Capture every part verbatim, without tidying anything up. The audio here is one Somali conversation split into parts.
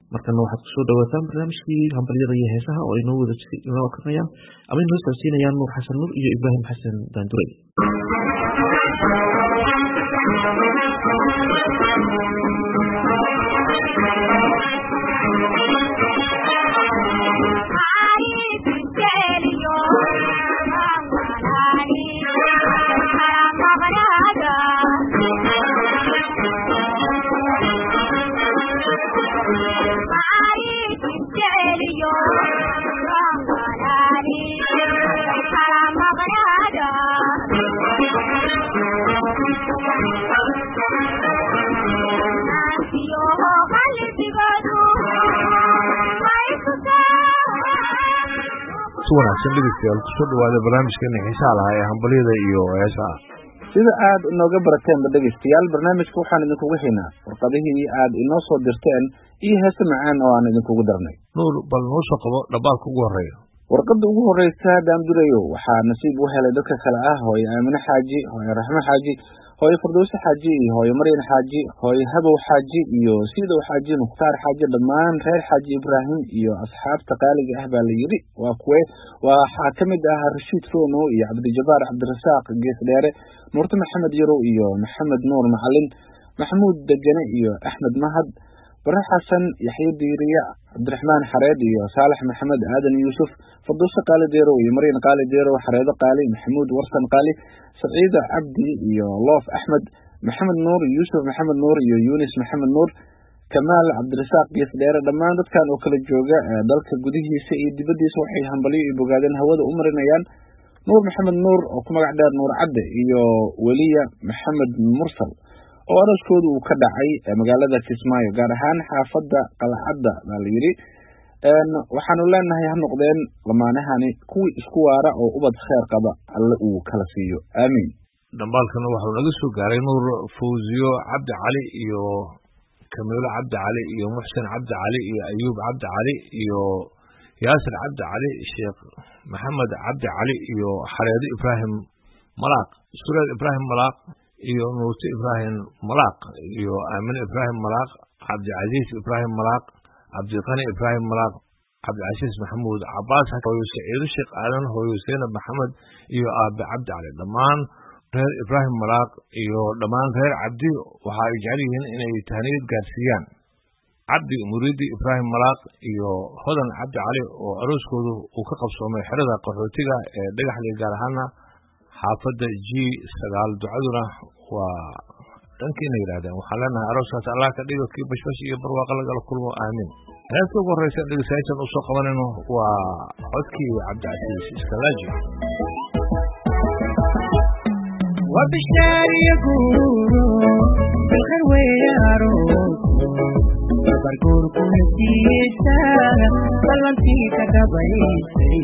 markana waxaad kusoo dhawaataan barnaamijkii hambalyada iyo heesaha oo inoo wada inoo akrinayaan ama inoo socodsiinayaan nuur xasan nuur iyo ibraahim xasan daanduray. wanaagsan dhegeystayaal kusoo dhawaada barnaamijkeena xiisaha lahaa ee hambalyada iyo heesaha. sida aad inooga barateenba dhegeystayaal barnaamijka waxaan idinkugu haynaa warqadihii aad inoo soo dirteen iyo heese macaan oo aan idinkugu darnay. nuur bal noo soo qabo dhambaalka ugu horeeya. warqadda ugu horeysa daandurayo waxaa nasiib u helay dadka kale ah hooyo aamine xaaji, hooyo raxmo xaaji, hooyo firdowse xaaji iyo hooyo maryan xaaji, hooyo habow xaaji iyo siidow xaaji, mukhtaar xaaji, dhammaan reer xaaji ibraahim iyo asxaabta qaaliga ah baa la yidhi. waa kuwe waxaa ka mid ah rashiid foonow iyo cabdijabaar cabdirasaaq gees dheere, nuurte maxamed yarow iyo maxamed nuur macalin, maxamuud degene iyo axmed mahad, bare xasan, yaxye diiriya, cabdiraxmaan xareed iyo saalax maxamed aadan yuusuf, firdowse qaali deerow iyo maryan qaali deerow, xareedo qaali, maxamuud warsan qaali, saciida cabdi iyo loof axmed, maxamed nuur, yuusuf maxamed nuur iyo yunis maxamed nuur, kamaal cabdirasaaq gees dheere. dhammaan dadkan oo kala jooga dalka gudihiisa iyo dibaddiisa waxay hambalyo iyo bogaadeen hawada u marinayaan nuur maxamed nuur oo ku magac dheer nuur cadde iyo weliya maxamed mursal oo arooskoodu uu ka dhacay magaalada Kismaayo, gaar ahaan xaafadda Qalcadda baa la yidhi. waxaanu leenahay ha noqdeen lamaanahani kuwii isku waara oo ubad kheer qaba alle uu kala siiyo, aamiin. dhambaalkana waxuu naga soo gaaray nuur fawziyo cabdi cali iyo kamiilo cabdi cali iyo muxsin cabdi cali iyo ayuub cabdi cali iyo yaasir cabdi cali, sheekh maxamed cabdi cali iyo xareedo ibraahim malaaq, sureed ibraahim malaaq iyo nuurte ibraahim malaaq iyo aamine ibraahim malaaq, cabdicasiis ibraahim malaaq, cabdiqani ibraahim malaaq, cabdicasiis maxamuud cabaas, hooyo saciido sheekh aadan, hooyo seenab maxamed iyo aabe cabdi cali. dhammaan reer ibraahim malaaq iyo dhammaan reer cabdi waxa ay jecel yihiin inay tahniyad gaarsiiyaan cabdi muriidi ibraahim malaaq iyo hodan cabdi cali oo arooskoodu uu ka qabsoomay xerada qaxootiga ee dhagaxley, gaar ahaana xaafadda g sagaal. ducaduna waa dhankiina yidhahdeen. waxaan leenahay arooskaas allah ka dhigo kii bashbash iyo barwaaqa lagala kulmo, aamiin. heesta ugu horreysa dhegeystayaashan usoo qabanayno waa codkii cabdicasiis iskalaaji. وبشاري يقولوا بالخير ويارو برقور كل سيسا فلنتي كتبايسي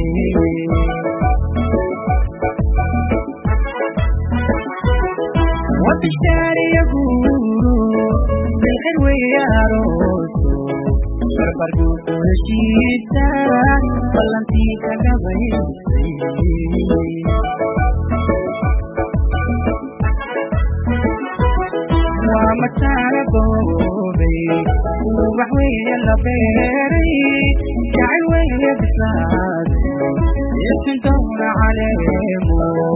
وبشاري يقولوا بالخير ويارو برقور كل سيسا فلنتي كتبايسي ومتانا قوبي وبحوين اللبيري جعل وين بساد يسندون عليهم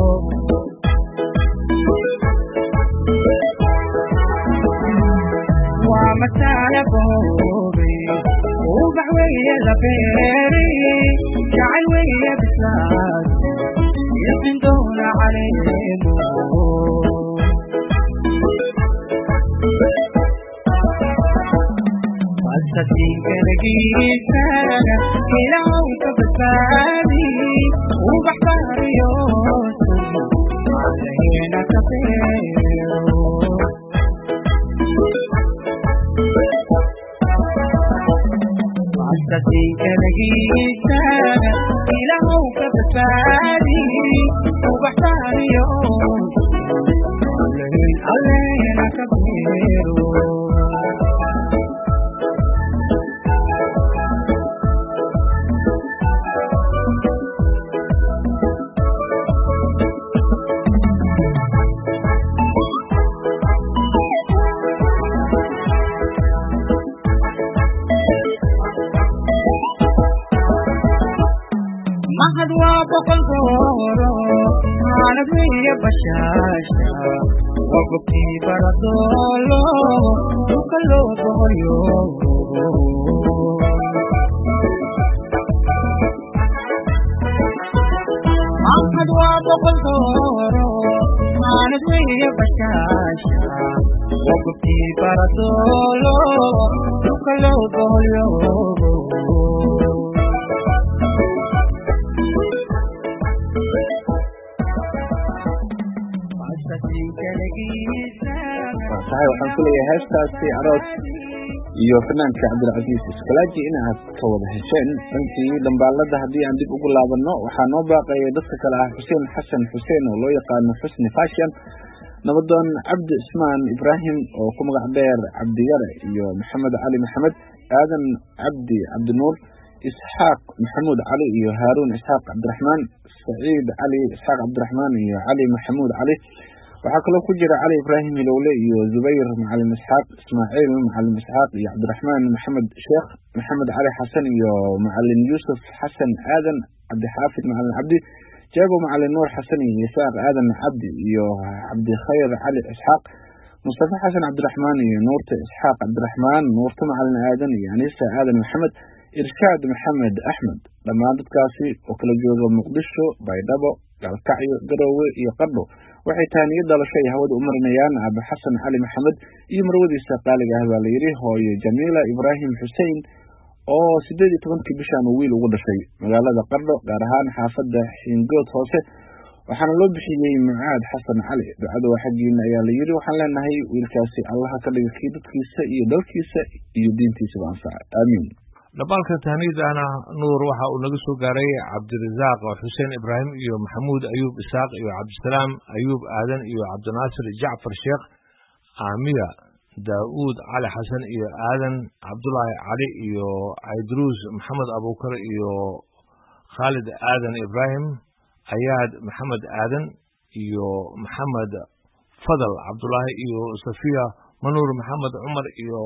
ومتانا قوبي وبحوين اللبيري جعل وين بساد يسندون عليهم فاستسين كنجيسانا كلاو كبسادي وبحبار يوسف علينا كفيرو فاستسين كنجيسانا كلاو كبسادي وبحبار يوسف علينا كفيرو أحد وابق الغورو أنا بيا بشاشة وقتي بردولو وكلو بوليو أحد وابق الغورو أنا بيا بشاشة وقتي بردولو وكلو بوليو صحيح waxaan ku leeyahay heestaasi aroos iyo fanaanka Cabdilcasiis Iskalaaji in aad ka wada hesheen intii dambaalada hadii aan dib ugu laabano waxaa noo baaqayay dadka kale ah Xuseen Xasan Xuseen oo loo yaqaan Xusni Fashion nabadoon Cabdi Ismaan Ibrahim oo ku magac dheer Cabdi Yare iyo Maxamed Ali Maxamed Aadan Cabdi Cabdi Nuur Isxaaq Maxamuud Ali iyo Haaruun Isxaaq Cabdiraxmaan Saciid Ali Isxaaq Cabdiraxmaan iyo Ali Maxamuud Ali waxaa kaloo ku jira Ali Ibrahim Hilowle iyo Zubayr Macalin Isxaaq Ismaaciil Macalin Isxaaq iyo Cabdiraxmaan Maxamed Sheekh Maxamed Ali Xasan iyo Macalin Yuusuf Xasan Aadan Cabdi Xaafid Macalin Cabdi Jaabo Macalin Nuur Xasan iyo Isaaq Aadan Cabdi iyo Cabdi Khayr Ali Isxaaq Mustafa Xasan Cabdiraxmaan iyo Nuurta Isxaaq Cabdiraxmaan Nuurta Macalin Aadan iyo Anisa Aadan Maxamed Irshaad Maxamed Axmed dhammaan dadkaasi oo kala jooga Muqdisho Baydhabo Galkacyo Garowe iyo Qardho waxay taaniyad dhalasho ay hawada u marinayaan Abu Xasan Ali Maxamed iyo marwadiisa qaaliga ah baa la yiri hooyo Jamiila Ibrahim Xuseen oo sideed iyo tobankii bishan wiil ugu dhashay magaalada Qardho gaar ahaan xaafadda Xingood hoose waxaana loo bixiyay Mucaad Xasan Ali ducada waxagiina ayaa la yiri waxaan leenahay wiilkaasi Allah ka dhigo kii dadkiisa iyo dalkiisa iyo diintiisa anfaca aamin dhabalka tahnidana nuur waxa uu naga soo gaaray Cabdirazaaq Xuseen Ibrahim iyo Maxamuud Ayub Isaaq iyo Cabdisalaam Ayub Aadan iyo Cabdinaasir Jaafar Sheekh Aamiya Daawud Ali Xasan iyo Aadan Cabdullaahi Ali iyo Aydruus Maxamed Abuukar iyo Khalid Aadan Ibrahim Ayaad Maxamed Aadan iyo Maxamed Fadal Cabdullaahi iyo Safiya Manuur Maxamed Umar iyo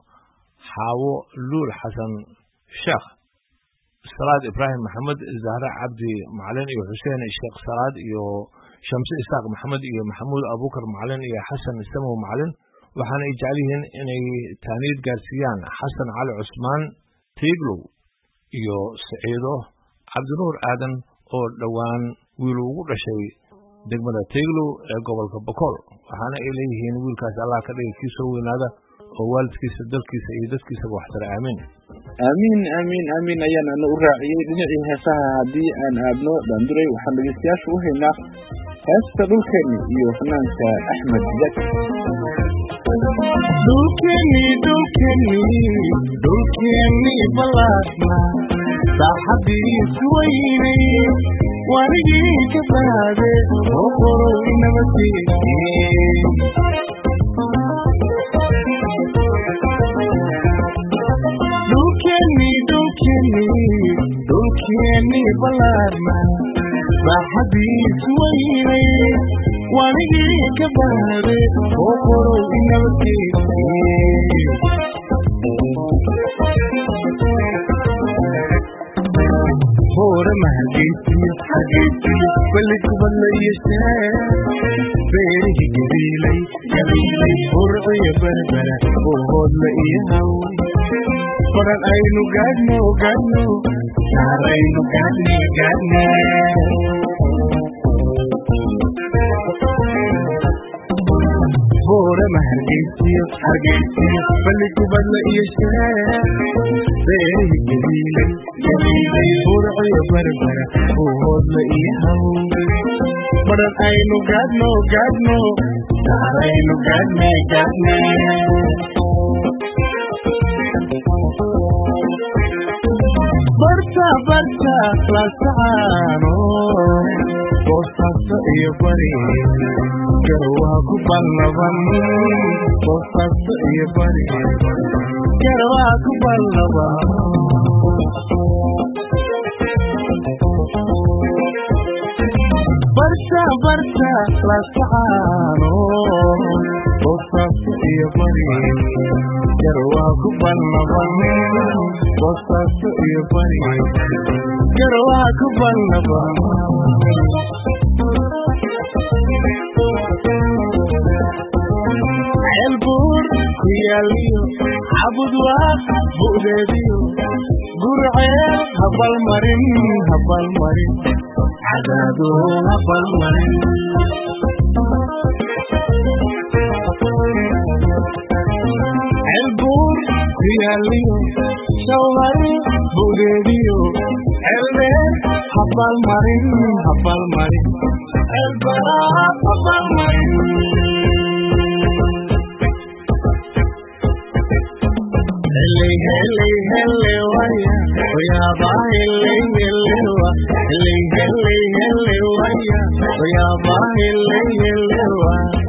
Xaawo Luul Xasan Sheekh Salaad Ibrahim Maxamed Zahra Cabdi Macalin iyo Xuseen Sheekh Salaad iyo Shamsi Isaaq Maxamed iyo Maxamuud Abuukar Macalin iyo Xasan Samow Macalin waxaana ay jecel yihiin inay taaniyad gaarsiiyaan Xasan Cali Cusmaan Tiiglow iyo Saciido Cabdinuur Aadan oo dhawaan wiil ugu dhashay degmada Tiiglow ee gobolka Boqol waxaana ay leeyihiin wiilkaas Allah ka dhigay kii soo weynaada oo waalidkiisa dalkiisa iyo dadkiisa wax tar aamin aamin aamin aamin ayaan ana u raaciyay dhinacii heesaha hadii aan aadno Daanduray waxaan dhageystayaasha u haynaa heesta dhulkeeni iyo fanaanka Axmed Zaki dhulkeeni dhulkeeni dhulkeeni balaadna saaxabiis weynay warigii ka baade oo qorow nabadgeeyay dhulkeeni balaadna saaxabiis weynay warigii ka baade oo qorow nabadgeeyay hore mahageysiyo hageysiyo bali kubadla yeeshee beerihii gabiilay gabiilay furciyo berbera oo hoodla iyo hawl baran aynu gaadhno gaadhno saaraynu gaadhne gaadhne hore mahageysiyo hageysiyo bali kubadla yeeshee beerihii gabiilay gabiilay furciyo berbera oo hoodla iyo hawl baran aynu gaadhno gaadhno saaraynu gaadhne gaadhne barta barta lasaano boosaaso iyo bari garwaa ku ballaban boosaaso iyo bari garwaa ku ballaban barta barta lasaano boosaaso iyo bari garwaa ku ballaban boosaaso iyo bari garwaa ku ballaba ceelbuur ku yaaliyo cabudwaaq bu'deediyo gurceel habalmarin habalmarin cadaado habalmarin ceelbuur ku yaaliyo shawhari bu'deediyo ceeldheer habalmarin habalmarin ceelbaraa habalmarin Hele hele hele waya waya ba hele hele wa hele hele hele waya waya ba hele hele wa